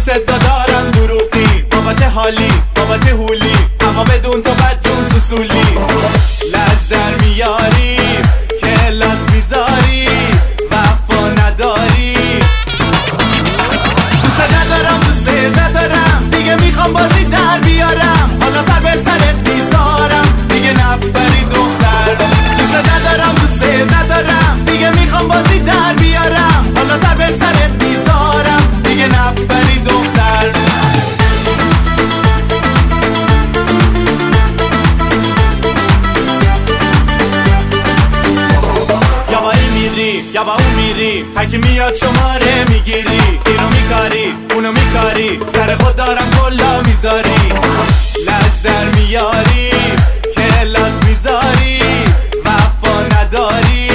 دوست دارم دروغی، بابا چه حالی، بابا چه هولی، اما بدون تو بدجور سوسولی. لج در میاری، کلاس میذاری، وفا نداری. دوست ندارم، دوست ندارم، دیگه میخوام بازی در بیارم. حالا سر به سرت میذارم، دیگه نبری دختر. دوست ندارم، دوست ندارم، دیگه میخوام بازی در بیارم. حالا سر به سرت میذارم، دیگه نبری دختر. یا با این میری یا با اون میری، هرکی میاد شماره میگیری. اینو میکاری اونو میکاری، سر خود دارم کلا میذاری. لج در میاری، کلاس میذاری، وفا نداری.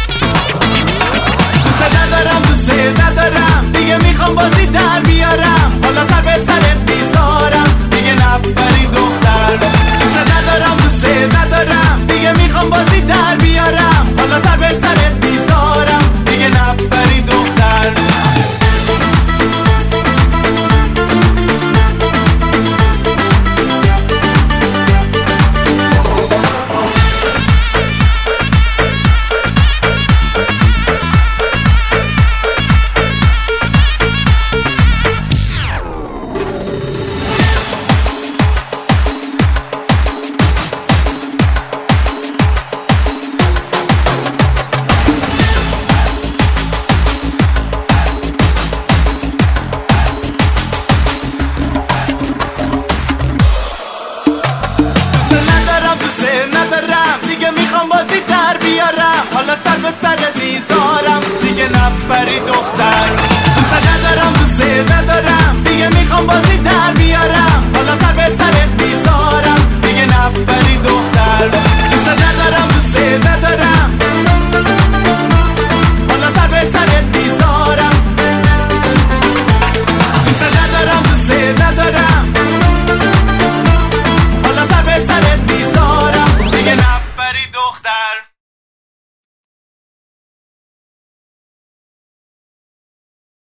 دوست ندارم، دوست ندارم، دیگه میخوام بازی در بیارم. حالا سر به سرت میذارم، دیگه نبری دختر. دوست ندارم، دوست ندارم، دیگه میخوام بازی در بیارم. حالا سر به سرت میذارم، دیگه نبری دختر. ندارم، دیگه میخوام بازی در بیارم. حالا سر به سرت